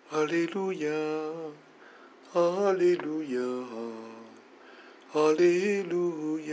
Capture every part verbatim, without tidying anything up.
哈利路亞，哈利路亞，哈利路亞，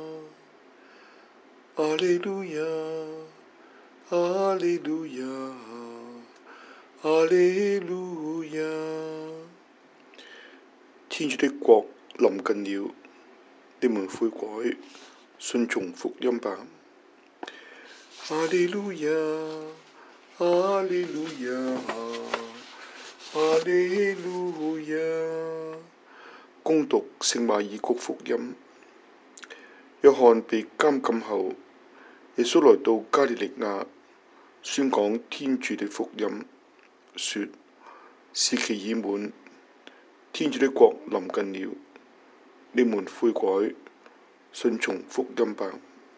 哈利路亞，哈利路亞，哈利路亞。天主的國臨近了，你們悔改，信從福音吧。哈利路亞，哈利路亞，哈利路亞。恭讀聖馬爾谷福音。約翰被監禁後，耶穌來到加利利亞，宣講天主的福音，說：時期已滿，天主的國臨近了，你們悔改，信從福音吧。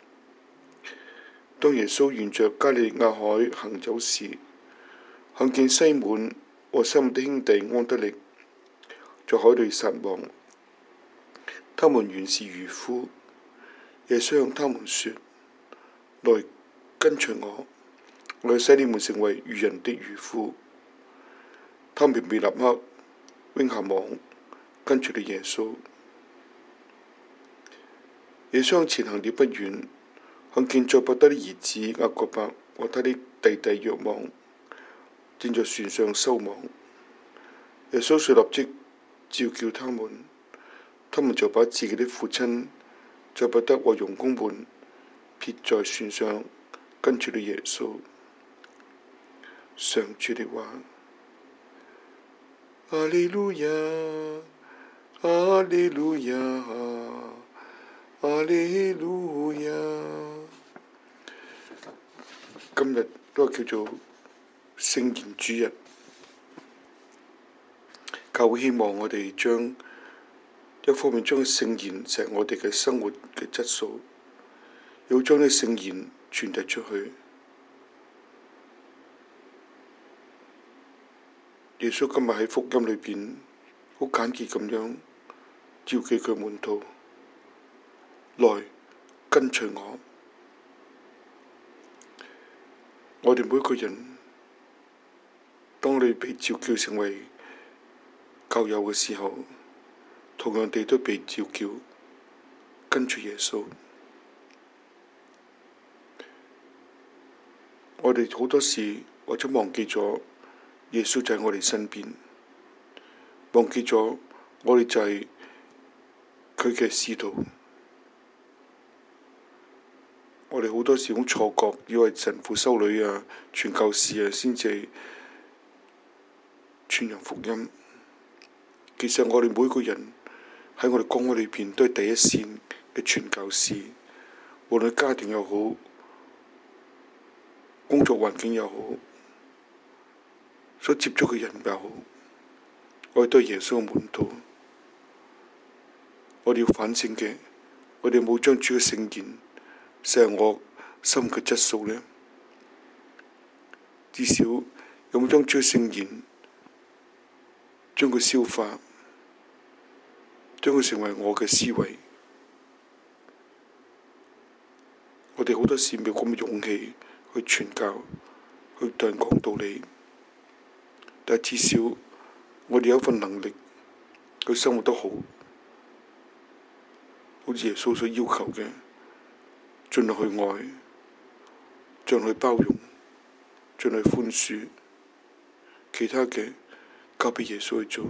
當耶穌沿着加利利亞海行走時，看見西滿和西滿的兄弟安德肋在海裏撒網，他們原是漁夫。耶穌向他們說：來跟隨我，我要使你們成為漁人的漁夫。他們便立刻扔下網，跟隨了耶穌。耶穌向前行了不遠，看見載伯德的兒子雅各伯和他的弟弟若望正在船上收網。耶穌遂立即召叫他們，他們就把自己的父親載伯德和傭工們撇在船上，跟隨了耶穌。上主的話。哈利路亞，哈利路亞，哈利路亞。今日都係叫做聖言主日，教會希望我哋將一方面將聖言成為我哋嘅生活嘅質素，要將呢聖言傳遞出去。耶穌今日喺福音裏邊好簡潔咁樣召叫佢門徒來跟隨我。我哋每個人，當你被召叫成為教友嘅時候，同樣地都被召叫跟隨耶穌。我哋好多時或者忘記咗耶穌就喺我哋身邊，忘記咗我哋就係佢嘅使徒。我哋好多時好錯覺，以為神父修女啊、傳教士啊先至傳揚福音。其實我哋每個人喺我哋崗位裏邊都係第一線嘅傳教士，無論家庭又好，工作環境又好，所接觸嘅人又好，我哋都係耶穌嘅門徒。我哋要反省嘅，我哋冇將主嘅聖言成為我心嘅質素呢？至少有冇將主嘅聖言將佢消化，將佢成為我嘅思維？我哋好多時冇咁嘅勇氣去傳教，去對人講道理，但係至少我哋有一份能力去生活得好，好似耶穌所要求嘅，盡量去愛，盡量去包容，盡量去寬恕，其他嘅交俾耶穌去做。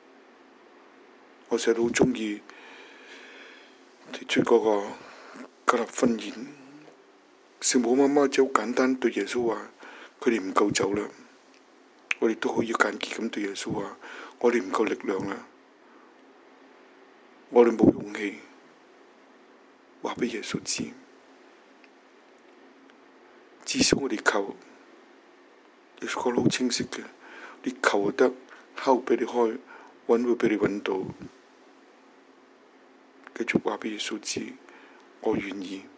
我成日都好鍾意提出嗰個加納婚宴，聖母媽媽只好簡單對耶穌話：佢哋唔夠酒啦。我哋都可以簡潔咁對耶穌話：我哋唔夠力量啦，我哋冇勇氣話俾耶穌知。至少我哋求，耶穌講得好清晰嘅，你求就得，敲俾你開，揾會俾你揾到。繼續話俾耶穌知，我願意。